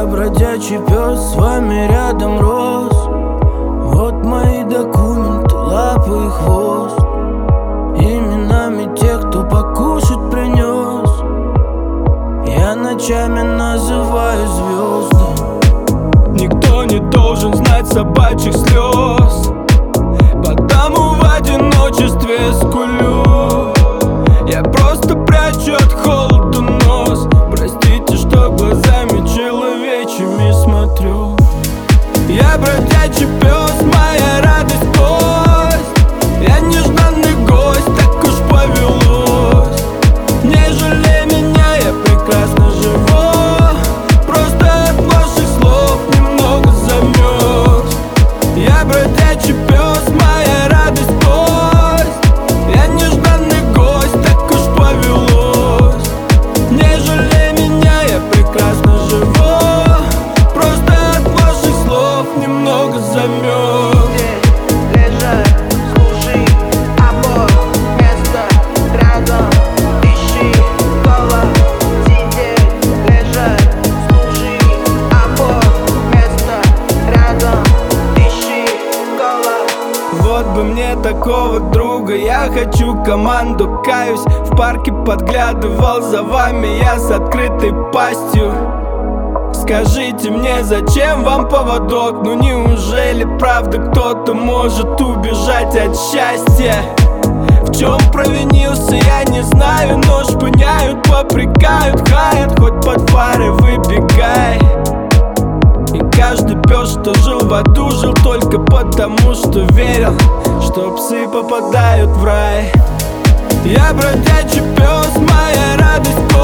бродячий пес, с вами рядом рос. Вот мои документы, лапы и хвост, именами тех, кто покушать принес. Я ночами называю звезды. Никто не должен знать собачьих слез, потому в одиночестве скулю. Я просто прячу от холода нос. Простите, что глазами человечьими смотрю. Я бродячий пес, моя радость, гость. Я нежданный гость, так уж повелось. Не жалей меня, я прекрасно живу. Просто от ваших слов немного замерз. Я бродячий пес, моя радость, гость. Я нежданный гость, так уж повелось. Не жалей меня, я прекрасно живу. Просто от ваших слов немного замерз. Лежать, слушай, обор, место рядом, ищи голос. Сидеть, лежать, слушай, обор, место рядом, ищи голос. Вот бы мне такого друга, я хочу команду, каюсь. В парке подглядывал за вами я с открытой пастью. Скажите мне, зачем вам поводок? Ну неужели правда кто-то может убежать от счастья? В чем провинился, я не знаю, но шпыняют, попрекают, хаят, хоть под фары выбегай. И каждый пес, что жил в аду, жил только потому, что верил, что псы попадают в рай. Я бродячий пес, моя радость,